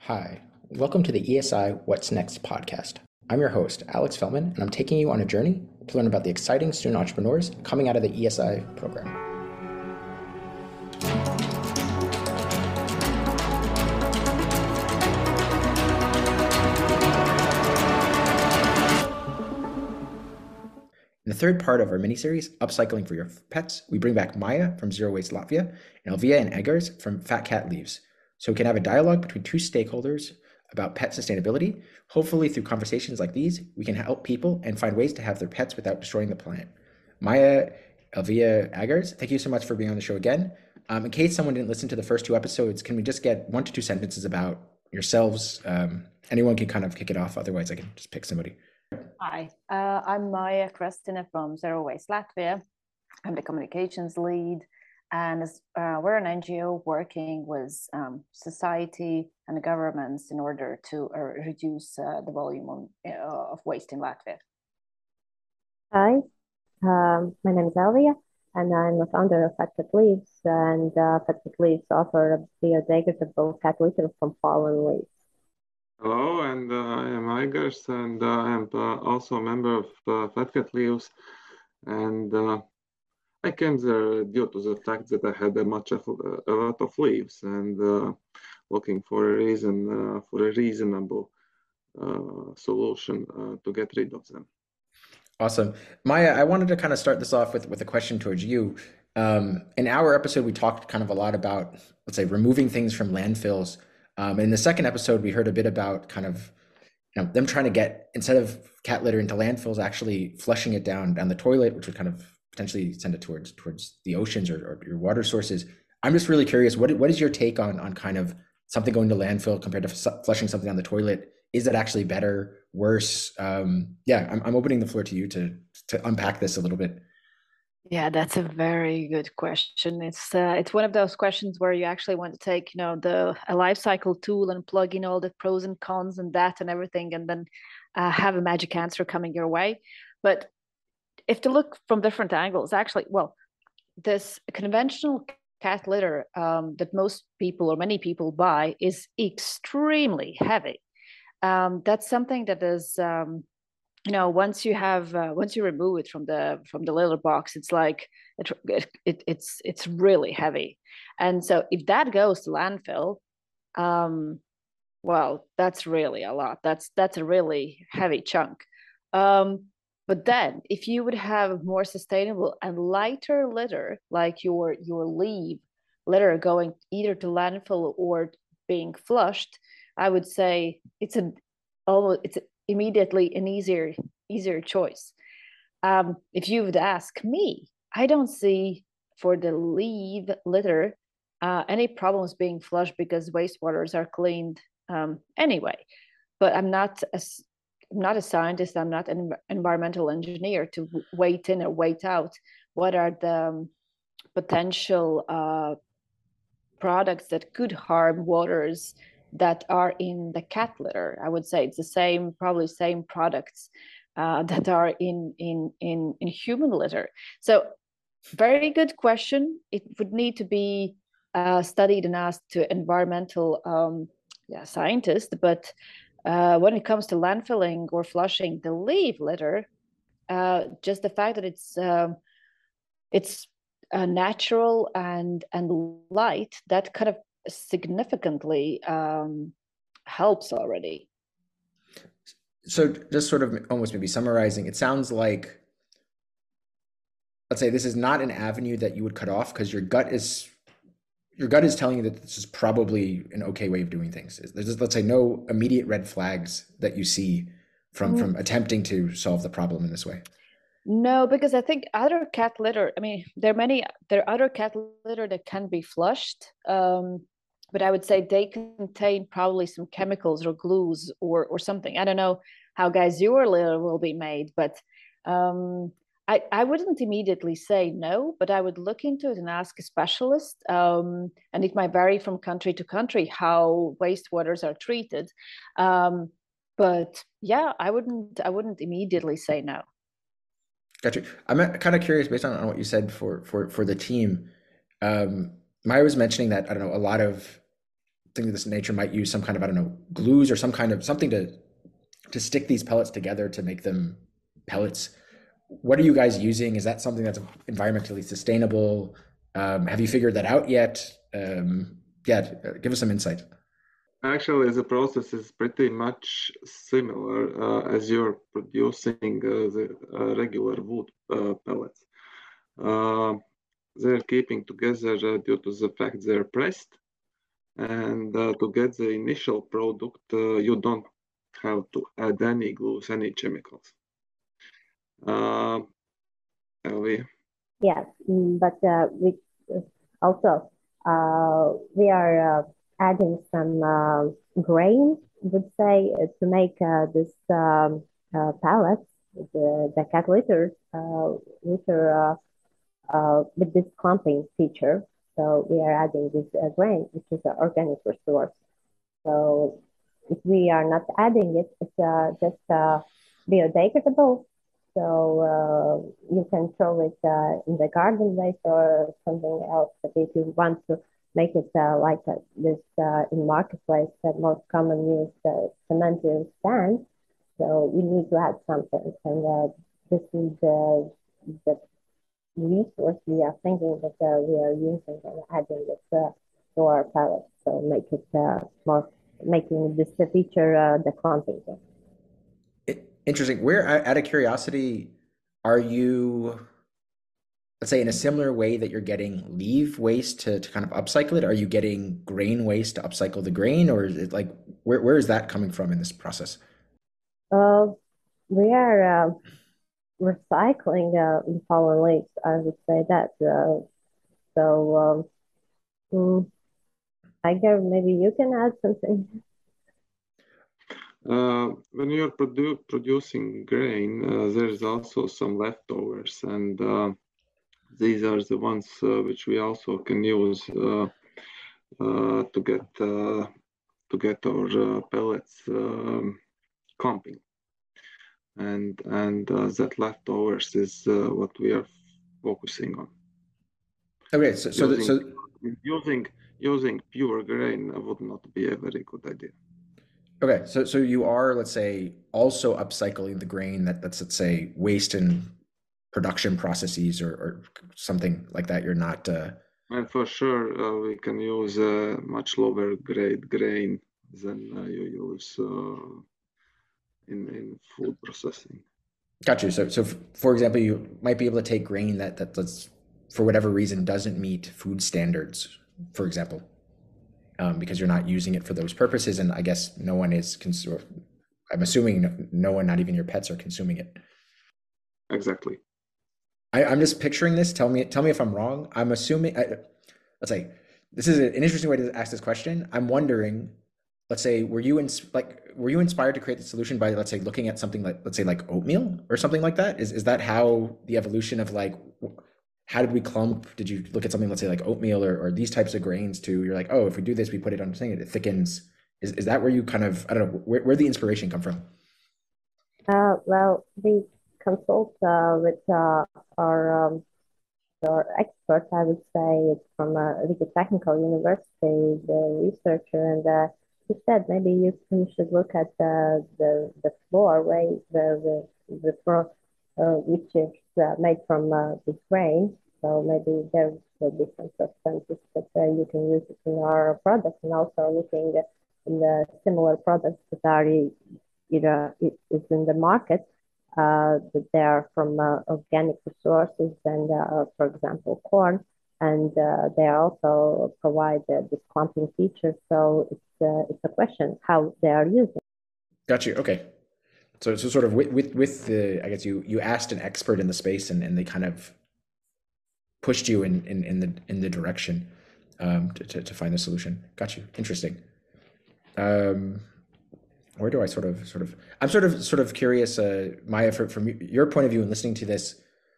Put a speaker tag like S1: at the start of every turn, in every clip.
S1: Hi, welcome to the ESI What's Next podcast. I'm your host, Alex Fellman, and I'm taking you on a journey to learn about the exciting student entrepreneurs coming out of the ESI program. In the third part of our mini-series, Upcycling for Your Pets, we bring back Maya from Zero Waste Latvia and Elvia and Eggers from Fat Cat Leaves, so we can have a dialogue between two stakeholders about pet sustainability. Hopefully, through conversations like these, we can help people and find ways to have their pets without destroying the planet. Maya, Elvia, Eggers, thank you so much for being on the show again. In case someone didn't listen to the first two episodes, can we just get 1 to 2 sentences about yourselves? Anyone can kind of kick it off. Otherwise, I can just pick somebody.
S2: Hi, I'm Maya Krestina from Zero Waste Latvia. I'm the communications lead, and we're an NGO working with society and governments in order to reduce the volume of waste in Latvia.
S3: Hi, my name is Elvia, and I'm the founder of Fat Cat Leaves, and Fat Cat Leaves offer a biodegradable cat litter from fallen leaves.
S4: Hello, and I am Igors, and I am also a member of Fat Cat Leaves. And I came there due to the fact that I had a lot of leaves, and looking for a reason for a reasonable solution to get rid of them.
S1: Awesome. Maya, I wanted to kind of start this off with a question towards you. In our episode, we talked kind of a lot about, let's say, removing things from landfills. In the second episode, we heard a bit about kind of, them trying to get, instead of cat litter into landfills, actually flushing it down the toilet, which would kind of potentially send it towards the oceans or your water sources. I'm just really curious, what is your take on kind of something going to landfill compared to flushing something down the toilet? Is it actually better, worse? I'm opening the floor to you to unpack this a little bit.
S2: Yeah, that's a very good question. It's one of those questions where you actually want to take, a life cycle tool and plug in all the pros and cons and that and everything, and then have a magic answer coming your way. But if to look from different angles, actually, well, this conventional cat litter that most people or many people buy is extremely heavy. That's something that is once you remove it from the litter box, it's like it's really heavy. And so if that goes to landfill, well, that's really a lot. That's a really heavy chunk. But then if you would have more sustainable and lighter litter, like your leaf litter going either to landfill or being flushed, I would say it's immediately an easier choice. If you would ask me, I don't see for the leaf litter any problems being flushed because wastewaters are cleaned anyway. But I'm not a scientist. I'm not an environmental engineer to wait in or wait out what are the potential products that could harm waters that are in the cat litter. I would say it's probably same products that are in human litter. So very good question. It would need to be studied and asked to environmental scientists. But when it comes to landfilling or flushing the leaf litter, just the fact that it's natural and light, that kind of significantly helps already.
S1: So just sort of almost maybe summarizing, it sounds like, let's say this is not an avenue that you would cut off because your gut is telling you that this is probably an okay way of doing things. There's just, let's say, no immediate red flags that you see from attempting to solve the problem in this way.
S2: No, because I think other cat litter, I mean, there are other cat litter that can be flushed, but I would say they contain probably some chemicals or glues or something. I don't know how guys your litter will be made, but I wouldn't immediately say no, but I would look into it and ask a specialist. And it might vary from country to country how wastewaters are treated. But yeah, I wouldn't immediately say no.
S1: Gotcha. I'm kind of curious based on what you said for the team. Maya was mentioning that, I don't know, a lot of something of this nature might use some kind of, I don't know, glues or some kind of something to stick these pellets together to make them pellets. What are you guys using? Is that something that's environmentally sustainable? Have you figured that out yet? Yeah, give us some insight.
S4: Actually, the process is pretty much similar as you're producing the regular wood pellets. They're keeping together due to the fact they're pressed, and to get the initial product, you don't have to add any glues, any chemicals. Elvia?
S3: Yes, but we also we are adding some grain, would say, to make this pellets, the cat litter with this clumping feature. So we are adding this grain, which is an organic resource. So if we are not adding it, it's just biodegradable. So you can throw it in the garden waste or something else. But if you want to make it like this in marketplace, that most common use cementary sand, so we need to add something. And this is the resource we are thinking that we are using and adding it to our palette. So make it more, making this feature the clumping.
S1: Interesting. Where, out of curiosity, are you, let's say, in a similar way that you're getting leaf waste to kind of upcycle it? Are you getting grain waste to upcycle the grain, or is it like where is that coming from in this process?
S3: We are recycling fallen leaves. I would say that. So I guess maybe you can add something.
S4: When you're producing grain, there's also some leftovers, and these are the ones which we also can use to get our pellets clumping, and that leftovers is what we are focusing on.
S1: Okay,
S4: using pure grain would not be a very good idea.
S1: Okay, so you are, let's say, also upcycling the grain that's, let's say, waste in production processes or something like that. You're not.
S4: And for sure, we can use much lower grade grain than you use in food processing.
S1: Got you. So for example, you might be able to take grain that's for whatever reason doesn't meet food standards, for example. Because you're not using it for those purposes, and I guess no one is I'm assuming no one, not even your pets, are consuming it.
S4: Exactly.
S1: I'm just picturing this. Tell me if I'm wrong. I'm assuming. Let's say this is an interesting way to ask this question. I'm wondering. Let's say, were you inspired to create the solution by, let's say, looking at something like, let's say, like oatmeal or something like that? Is that how the evolution of like, how did we clump? Did you look at something, let's say, like oatmeal or these types of grains to, you're like, oh, if we do this, we put it on something, it thickens. Is that where you kind of, I don't know, where the inspiration come from?
S3: Well, we consult with our experts. I would say it's from Riga Technical University, the researcher, and he said maybe you should look at the floor, right? The floor which is made from this grain. So maybe there will be some substances that you can use it in our products, and also looking at in the similar products that are is in the market, that they are from organic resources, and for example corn, and they also provide this clumping feature. So it's a question how they are using.
S1: Got you. Okay. So sort of with the, I guess you asked an expert in the space, and they kind of pushed you in the direction to find the solution. Got you. Interesting. Where do I sort of I'm sort of curious, Maya, from your point of view and listening to this.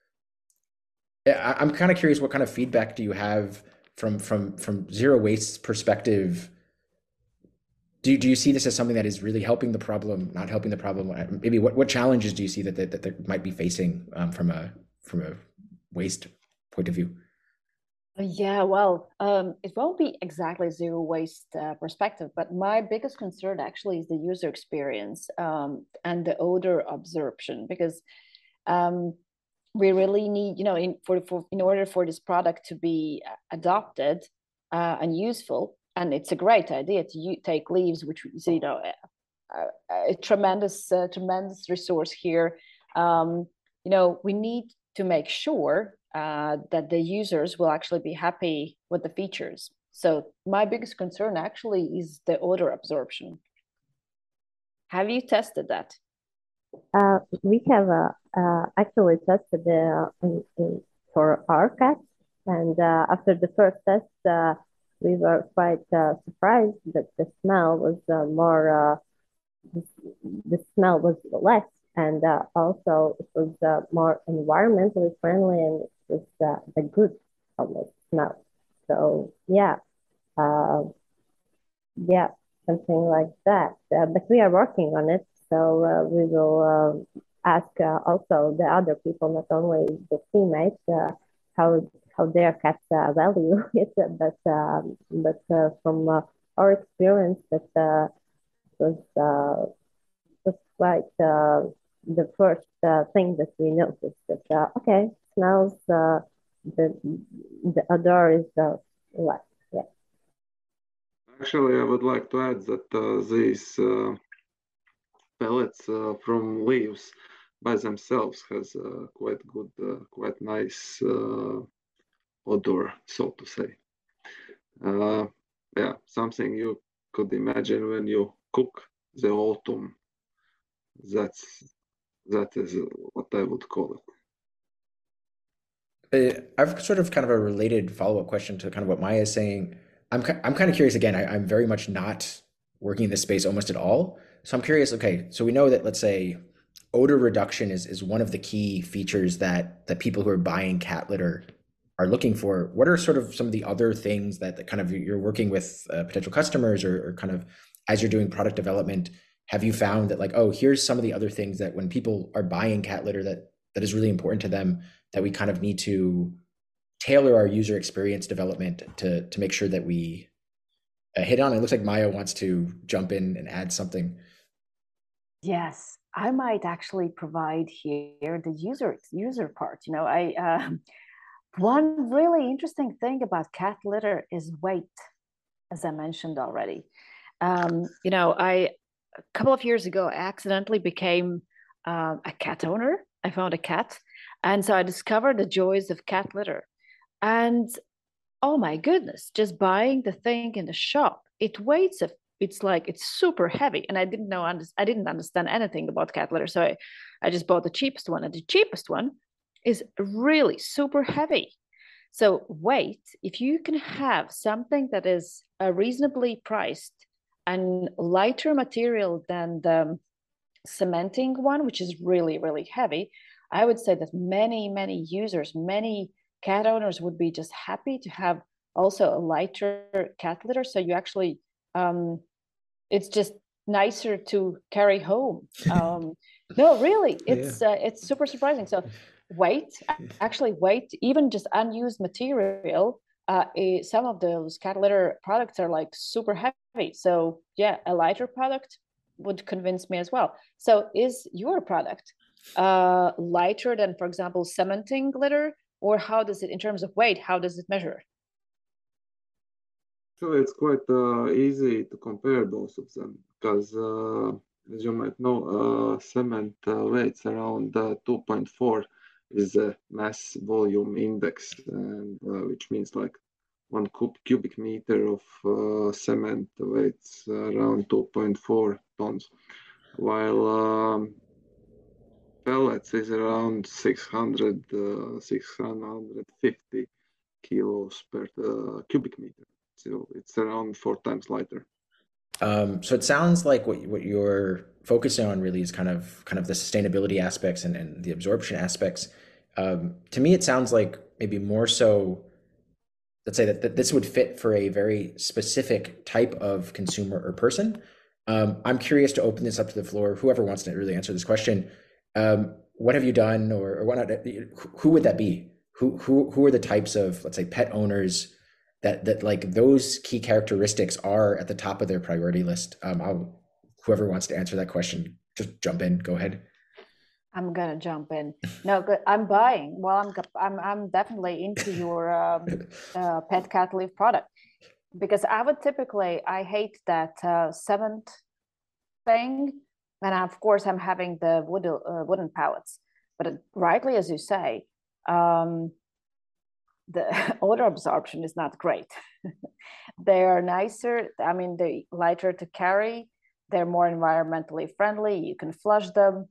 S1: I'm kind of curious, what kind of feedback do you have from zero waste perspective? Do you see this as something that is really helping the problem, not helping the problem? Maybe what challenges do you see that they might be facing from a waste point of view?
S2: Yeah, well, it won't be exactly zero waste perspective, but my biggest concern actually is the user experience and the odor absorption because um, we really need, in order for this product to be adopted and useful, and it's a great idea to take leaves, which is, a tremendous resource here. We need to make sure that the users will actually be happy with the features. So my biggest concern actually is the odor absorption. Have you tested that?
S3: We have actually tested for our cats, and after the first test, we were quite surprised that the smell was the, the smell was less, and also it was more environmentally friendly, and it was the good almost smell. So uh, yeah, something like that. But we are working on it, so we will ask also the other people, not only the teammates, how their cats value it, but from our experience, that was was quite the first thing that we noticed, that okay, smells the the odor is less. Yeah.
S4: Actually, I would like to add that these pellets from leaves by themselves has quite good, quite nice odor, so to say. Uh, yeah, something you could imagine when you cook the autumn. That's that is what I would call it.
S1: I've sort of kind of a related follow-up question to kind of what Maya is saying. I'm kind of curious again. I'm very much not working in this space almost at all. So I'm curious, okay, so we know that let's say odor reduction is one of the key features that people who are buying cat litter are looking for. What are sort of some of the other things that kind of you're working with potential customers or kind of as you're doing product development, have you found that like, oh, here's some of the other things that when people are buying cat litter that is really important to them that we kind of need to tailor our user experience development to make sure that we hit on. It looks like Maya wants to jump in and add something.
S2: Yes, I might actually provide here the user part. I one really interesting thing about cat litter is weight, as I mentioned already. I a couple of years ago, I accidentally became a cat owner. I found a cat, and so I discovered the joys of cat litter. And oh my goodness, just buying the thing in the shop, it's like it's super heavy. And I didn't understand anything about cat litter. So I just bought the cheapest one. And the cheapest one is really super heavy. So weight, if you can have something that is reasonably priced and lighter material than the cementing one, which is really, really heavy, I would say that many users, many cat owners would be just happy to have also a lighter cat litter. So you actually, it's just nicer to carry home. No, really,
S1: Yeah.
S2: it's super surprising. So weight, actually weight, even just unused material. Some of those cat litter products are like super heavy. So yeah, a lighter product would convince me as well. So is your product lighter than, for example, cementing glitter, or how does it, in terms of weight, how does it measure?
S4: So it's quite easy to compare both of them because, as you might know, cement weights around 2.4 is the mass volume index, and which means like one cubic meter of cement weighs around 2.4 tons, while pellets is around 650 kilos per cubic meter. So it's around 4 times lighter.
S1: So it sounds like what you're focusing on really is kind of the sustainability aspects and the absorption aspects. To me, it sounds like maybe more so, let's say that this would fit for a very specific type of consumer or person. I'm curious to open this up to the floor. Whoever wants to really answer this question, what have you done or what not? Who would that be? who are the types of, let's say, pet owners that like those key characteristics are at the top of their priority list? Whoever wants to answer that question, just jump in. Go ahead.
S2: I'm gonna jump in. No, good. I'm buying. Well, I'm definitely into your pet cat live product because I hate that seventh thing, and of course I'm having the wooden pallets. But rightly as you say, the odor absorption is not great. They are nicer. I mean, they're lighter to carry. They're more environmentally friendly. You can flush them.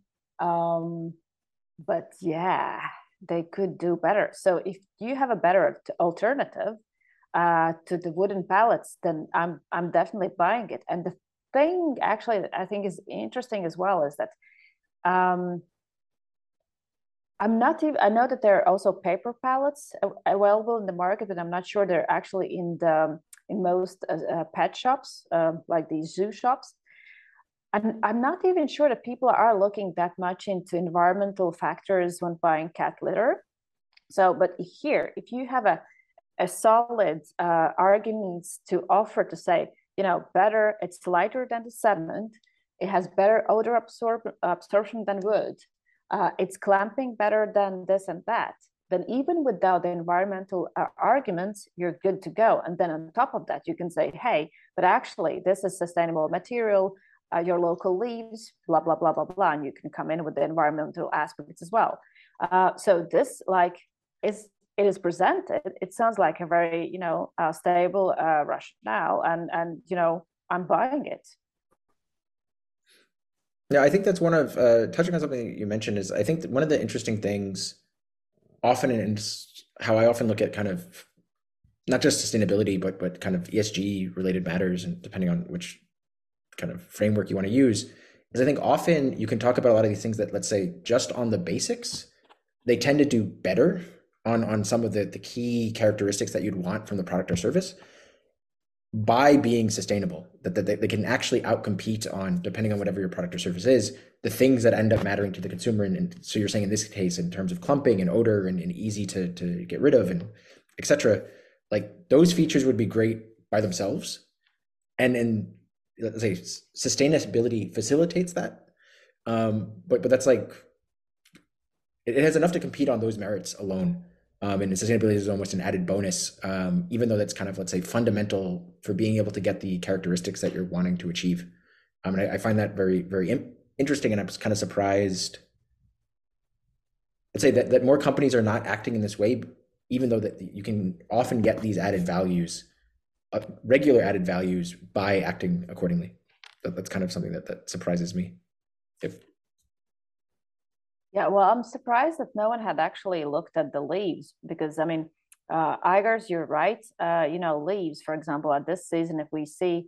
S2: But yeah, they could do better. So if you have a better alternative to the wooden pallets, then I'm definitely buying it. And the thing actually that I think is interesting as well is that um, I'm not even. I know that there are also paper pallets available in the market, but I'm not sure they're actually in most pet shops, like these zoo shops. I'm not even sure that people are looking that much into environmental factors when buying cat litter. So, but here, if you have a solid arguments to offer to say, better, it's lighter than the cement, it has better odor absorption than wood, it's clamping better than this and that, then even without the environmental arguments, you're good to go. And then on top of that, you can say, hey, but actually, this is sustainable material, your local leaves, blah, blah, blah, blah, blah. And you can come in with the environmental aspects as well. So this it is presented, it sounds like a very, stable rationale, and I'm buying it.
S1: Yeah, I think that's one of touching on something you mentioned is I think that one of the interesting things often in how I often look at kind of not just sustainability, but kind of ESG related matters, and depending on which kind of framework you want to use, is I think often you can talk about a lot of these things that, let's say, just on the basics, they tend to do better on some of the key characteristics that you'd want from the product or service by being sustainable, that they can actually outcompete on, depending on whatever your product or service is, the things that end up mattering to the consumer. And so you're saying in this case, in terms of clumping and odor and easy to get rid of and etc., like those features would be great by themselves. And let's say sustainability facilitates that. But that's like, it has enough to compete on those merits alone. And sustainability is almost an added bonus, even though that's kind of, let's say, fundamental for being able to get the characteristics that you're wanting to achieve. And I find that very, very interesting, and I'm kind of surprised. I'd say that more companies are not acting in this way, even though that you can often get these added values, regular added values, by acting accordingly. That's kind of something that surprises me.
S2: Yeah, well, I'm surprised that no one had actually looked at the leaves because, I mean, Igars, you're right. Leaves, for example, at this season, if we see,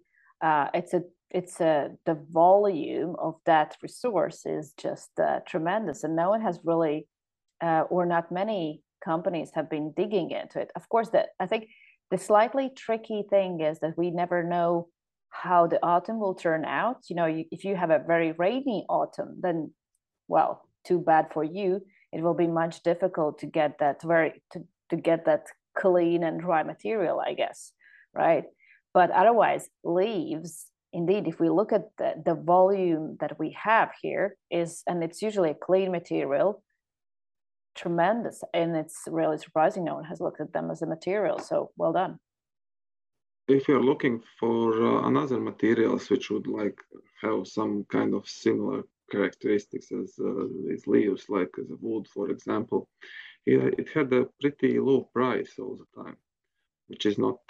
S2: the volume of that resource is just tremendous, and no one has really, or not many companies have been digging into it. Of course, that I think the slightly tricky thing is that we never know how the autumn will turn out. If you have a very rainy autumn, then, well, too bad for you. It will be much difficult to get that to get that clean and dry material, I guess, right? But otherwise, leaves, indeed, if we look at the volume that we have here and it's usually a clean material, tremendous, and it's really surprising no one has looked at them as a material. So well done.
S4: If you're looking for another materials which would like have some kind of similar characteristics as these leaves, like the wood, for example, it had a pretty low price all the time, which is not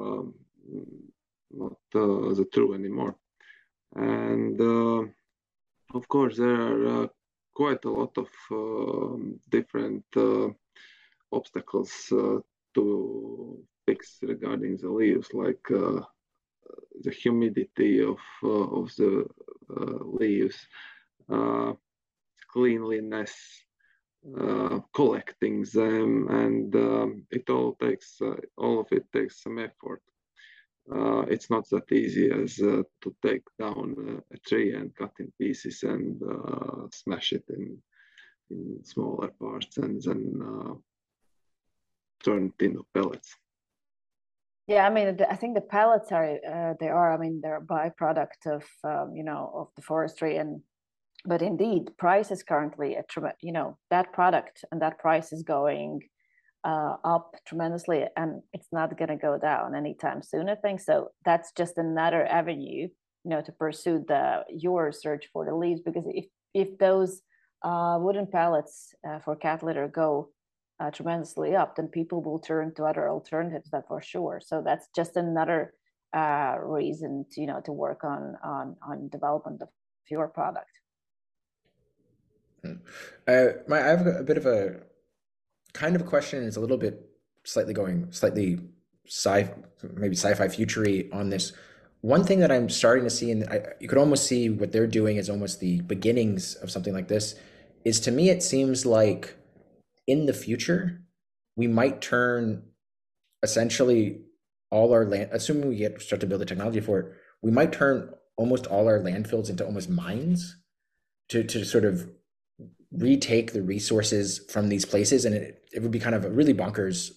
S4: the true anymore. And of course, there are quite a lot of different obstacles to fix regarding the leaves, like the humidity of the leaves, cleanliness, collecting them, and all of it takes some effort. It's not that easy as to take down a tree and cut in pieces and smash it in smaller parts and then turned into pellets.
S2: Yeah, I mean, I think the pellets are I mean, they're a byproduct of of the forestry, but indeed, price is currently that product and that price is going up tremendously, and it's not going to go down anytime soon, I think. So that's just another avenue, to pursue your search for the leaves, because if those wooden pallets for cat litter go tremendously up, then people will turn to other alternatives, that for sure. So that's just another reason to work on development of your product.
S1: I have a bit of a kind of a question. It's a little bit slightly maybe sci-fi futury on this. One thing that I'm starting to see, and you could almost see what they're doing as almost the beginnings of something like this, is to me it seems like in the future we might turn essentially all our land, assuming we start to build the technology for it, we might turn almost all our landfills into almost mines to sort of retake the resources from these places, and it would be kind of a really bonkers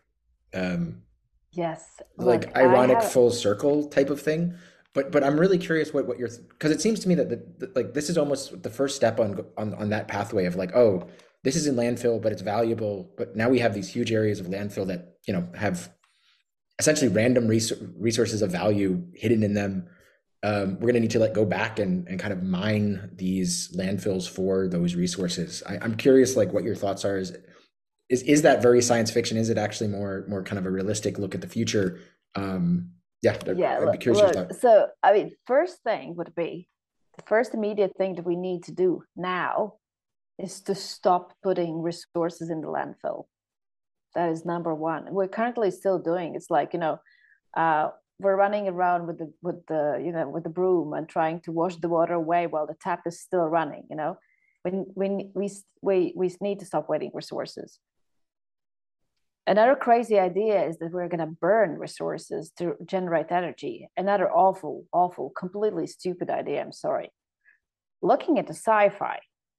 S2: Yes,
S1: like
S2: look,
S1: ironic full circle type of thing. But I'm really curious what you're, because it seems to me that like this is almost the first step on that pathway of like, oh, this is in landfill but it's valuable, but now we have these huge areas of landfill that have essentially random resources of value hidden in them. We're going to need to go back and kind of mine these landfills for those resources. I'm curious, like, what your thoughts are. Is that very science fiction? Is it actually more kind of a realistic look at the future? Yeah, I'd be curious your thoughts.
S2: So I mean, first thing would be the first immediate thing that we need to do now is to stop putting resources in the landfill. That is number one. We're currently still doing. It's like we're running around with the broom and trying to wash the water away while the tap is still running. When we need to stop wasting resources. Another crazy idea is that we're going to burn resources to generate energy. Another awful, completely stupid idea. I'm sorry. Looking at the sci-fi,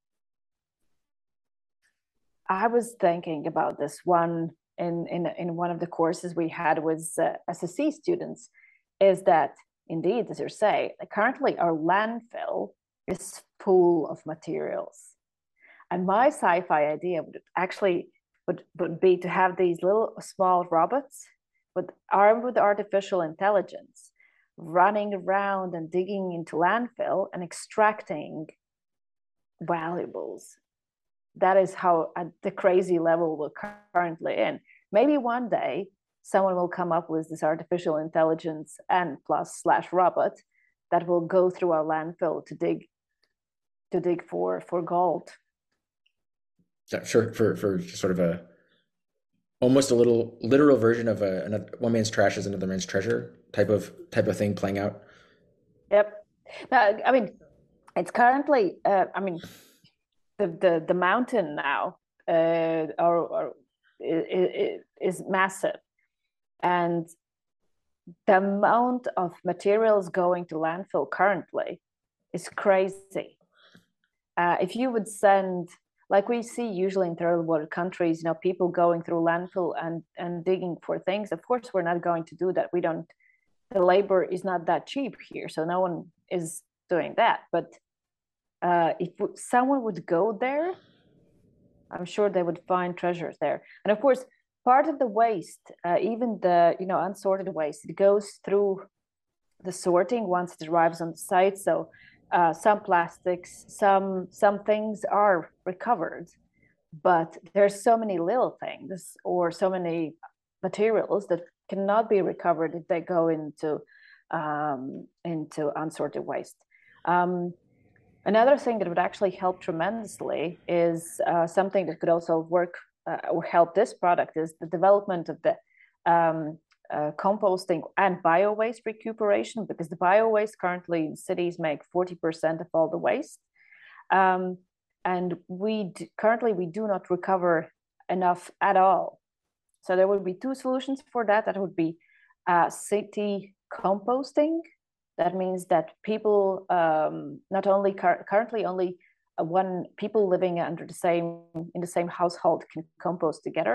S2: I was thinking about this one in one of the courses we had with SSC students, is that indeed, as you say, currently our landfill is full of materials. And my sci-fi idea would be to have these little small robots armed with artificial intelligence running around and digging into landfill and extracting valuables. That is how at the crazy level we're currently in. Maybe one day someone will come up with this artificial intelligence and /robot that will go through our landfill to dig for gold.
S1: Yeah, sure. For sort of almost a little literal version of one man's trash is another man's treasure type of thing playing out.
S2: Yep. I mean, it's currently. I mean, the mountain now is massive, and the amount of materials going to landfill currently is crazy. If you would send, like we see usually in third world countries, people going through landfill and digging for things. Of course, we're not going to do that. The labor is not that cheap here, so no one is doing that. But if someone would go there, I'm sure they would find treasures there. And of course, part of the waste, even the unsorted waste, it goes through the sorting once it arrives on the site. So some plastics, some things are recovered, but there's so many little things or so many materials that cannot be recovered if they go into unsorted waste. Another thing that would actually help tremendously is something that could also work or help this product is the development of the composting and bio-waste recuperation, because the bio-waste currently in cities make 40% of all the waste. And currently we do not recover enough at all. So there would be two solutions for that. That would be city composting. That means that people not only currently only one people living in the same household can compost together.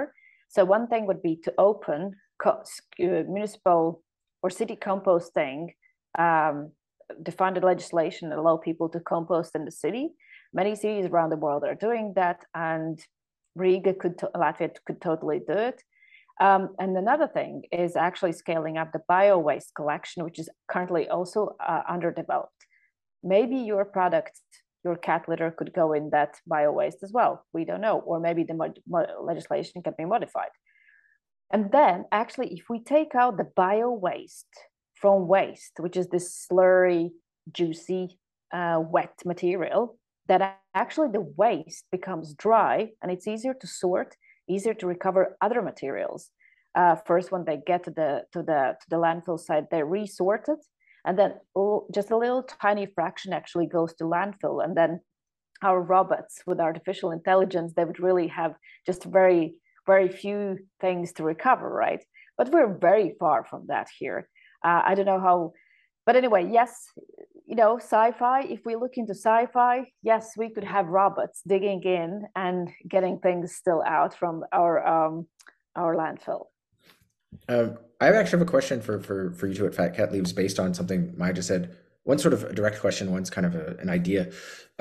S2: So one thing would be to open municipal or city composting, define the legislation and allow people to compost in the city. Many cities around the world are doing that, and Latvia could totally do it. And another thing is actually scaling up the bio-waste collection, which is currently also underdeveloped. Maybe your product, your cat litter could go in that bio-waste as well. We don't know. Or maybe the legislation can be modified. And then actually, if we take out the bio-waste from waste, which is this slurry, juicy, wet material, that actually the waste becomes dry and it's easier to sort, easier to recover other materials. First, when they get to the landfill site, they're resorted, and then just a little tiny fraction actually goes to landfill. And then our robots with artificial intelligence, they would really have just very, very few things to recover, right? But we're very far from that here. I don't know how, but anyway, yes, sci-fi, if we look into sci-fi, yes, we could have robots digging in and getting things still out from our landfill.
S1: I actually have a question for you two at Fat Cat Leaves based on something Maya just said. One sort of a direct question, one's kind of an idea.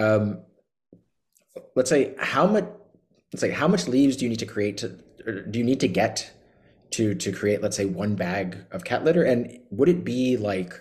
S1: Let's say how much leaves do you need to create do you need to get to create, let's say, one bag of cat litter? And would it be like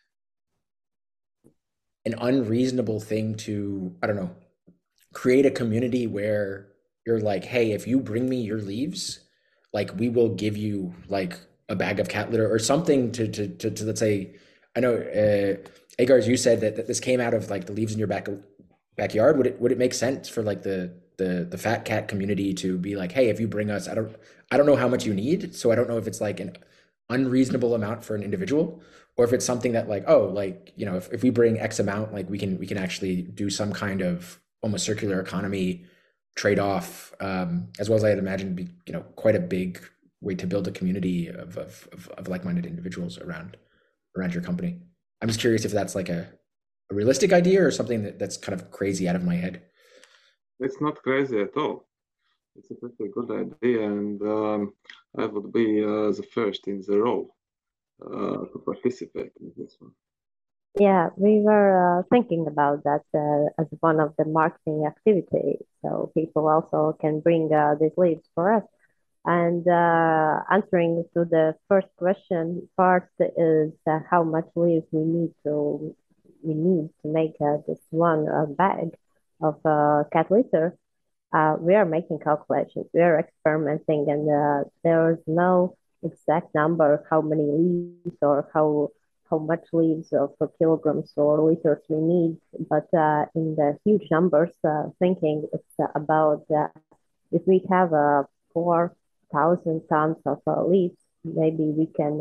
S1: an unreasonable thing to, I don't know, create a community where you're like, hey, if you bring me your leaves, like we will give you like a bag of cat litter or something to let's say, I know, Agar, as you said that this came out of like the leaves in your backyard. Would it make sense for like the fat cat community to be like, hey, if you bring us, I don't know how much you need, so I don't know if it's like an unreasonable amount for an individual, or if it's something that like, oh, like, if we bring X amount, like we can actually do some kind of almost circular economy trade-off, as well as I'd imagine be, quite a big way to build a community of like-minded individuals around your company. I'm just curious if that's like a realistic idea or something that's kind of crazy out of my head.
S4: It's not crazy at all. It's a pretty good idea, and I would be the first in the row to participate in this one.
S3: Yeah, we were thinking about that as one of the marketing activities. So people also can bring these leaves for us. And answering to the first question part is how much leaves we need to make this one bag of cat litter. We are making calculations, we are experimenting, and there is no exact number of how many leaves or how much leaves for kilograms or liters we need. But in the huge numbers, thinking it's about if we have 4,000 tons of leaves, maybe we can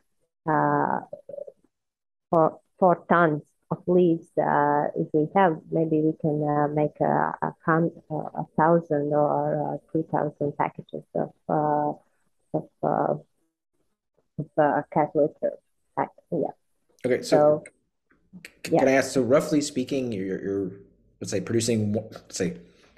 S3: for 4 tons of leaves, if we have, maybe we can make a 1,000 or 2,000 packages of cat litter. Yeah.
S1: Okay,
S3: So
S1: can
S3: yeah.
S1: I ask? So roughly speaking, you're let's say producing, let's say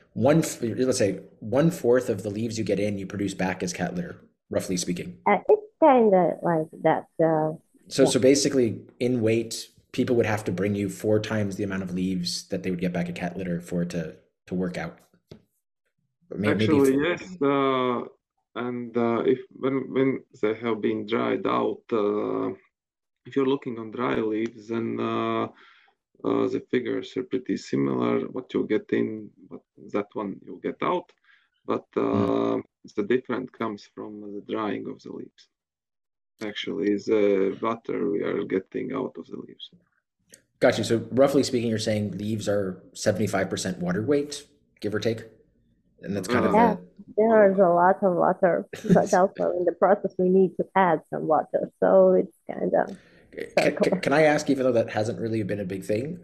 S1: one fourth of the leaves you get in, you produce back as cat litter, roughly speaking.
S3: It's kind of like that.
S1: So basically, in weight, people would have to bring you 4 times the amount of leaves that they would get back a cat litter for it to work out.
S4: Actually, yes. And if when they have been dried out, if you're looking on dry leaves, then the figures are pretty similar. What you get in, but that one you get out. But the difference comes from the drying of the leaves. Actually, the butter we are getting out of the leaves.
S1: Got you. So roughly speaking, you're saying leaves are 75% water weight, give or take? And that's kind of
S3: there is a lot of water, but also in the process we need to add some water. So it's kind of
S1: Can I ask, even though that hasn't really been a big thing?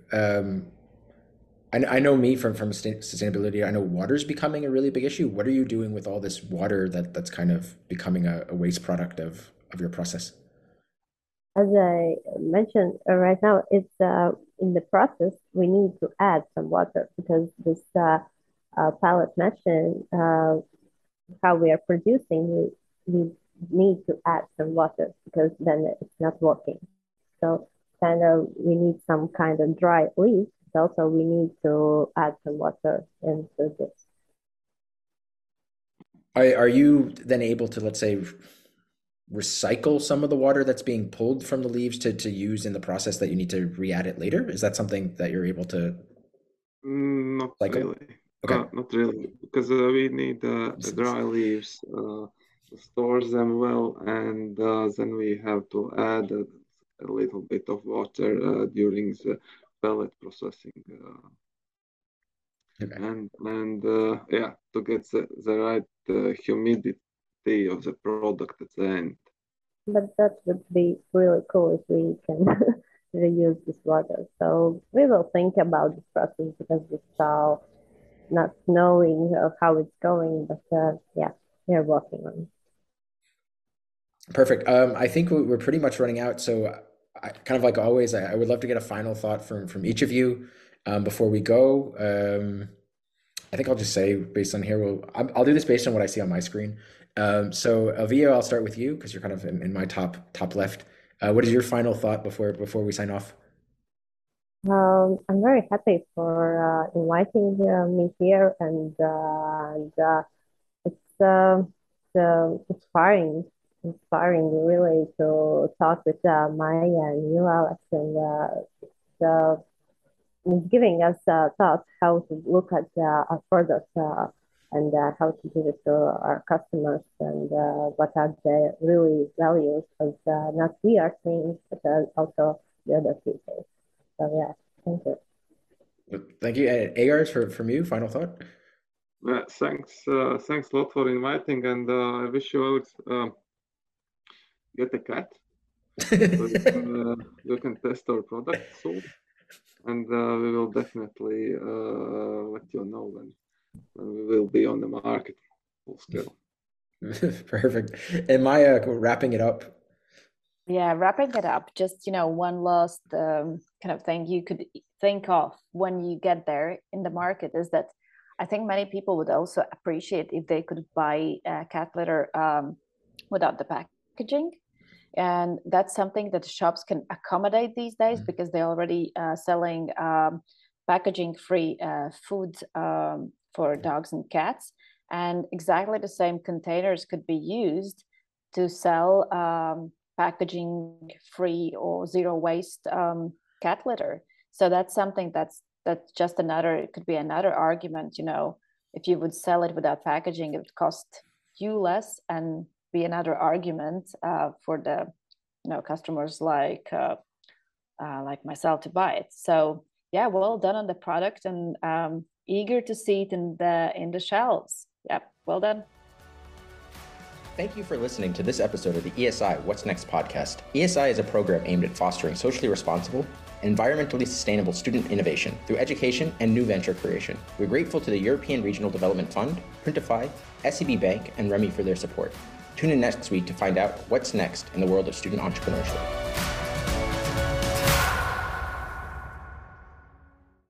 S1: I know me from sustainability, I know water's becoming a really big issue. What are you doing with all this water that's kind of becoming a waste product of your process?
S3: As I mentioned, right now it's in the process we need to add some water because this pallet machine how we are producing, we need to add some water because then it's not working. So kind of we need some kind of dry leaf. Also, we need to add some water into this.
S1: Are you then able to, let's say, recycle some of the water that's being pulled from the leaves to use in the process that you need to re-add it later? Is that something that you're able to
S4: Not
S1: cycle?
S4: really.
S1: Okay.
S4: Not really, because we need the dry leaves to store them well, and then we have to add a little bit of water during the pellet processing,
S1: Okay.
S4: and yeah, to get the right humidity of the product at the end.
S3: But that would be really cool if we can reuse this water. So we will think about this process because we're still not knowing of how it's going, but yeah, we're working on it.
S1: Perfect. I think we're pretty much running out. So kind of like always, I would love to get a final thought from each of you before we go. I think I'll just say based on here, I'll do this based on what I see on my screen. So Elvia, I'll start with you because you're kind of in my top left. What is your final thought before we sign off?
S3: I'm very happy for inviting me here, and it's inspiring really to talk with Maya and you, Alex, and it's giving us thoughts how to look at our products and how to give it to our customers and what are the really values of not we are seeing, but also the other people. So yeah, thank you.
S1: Thank you. And Agars, from you, final thought?
S4: Thanks a lot for inviting, and I wish you all get a cat so you can test our product soon, and we will definitely let you know when we will be on the market full scale.
S1: Perfect. And Maya, wrapping it up.
S2: Yeah, wrapping it up, just one last kind of thing you could think of when you get there in the market is that I think many people would also appreciate if they could buy cat litter without the packaging. And that's something that the shops can accommodate these days because they're already selling packaging-free food for dogs and cats. And exactly the same containers could be used to sell packaging-free or zero waste cat litter. So that's something that's just it could be another argument, if you would sell it without packaging, it would cost you less and be another argument for the customers like myself to buy it. So yeah, well done on the product, and eager to see it in the shelves. Yep, well done.
S1: Thank you for listening to this episode of the ESI What's Next podcast. ESI is a program aimed at fostering socially responsible, environmentally sustainable student innovation through education and new venture creation. We're grateful to the European Regional Development Fund, Printify, SEB Bank, and Remy for their support. Tune in next week to find out what's next in the world of student entrepreneurship.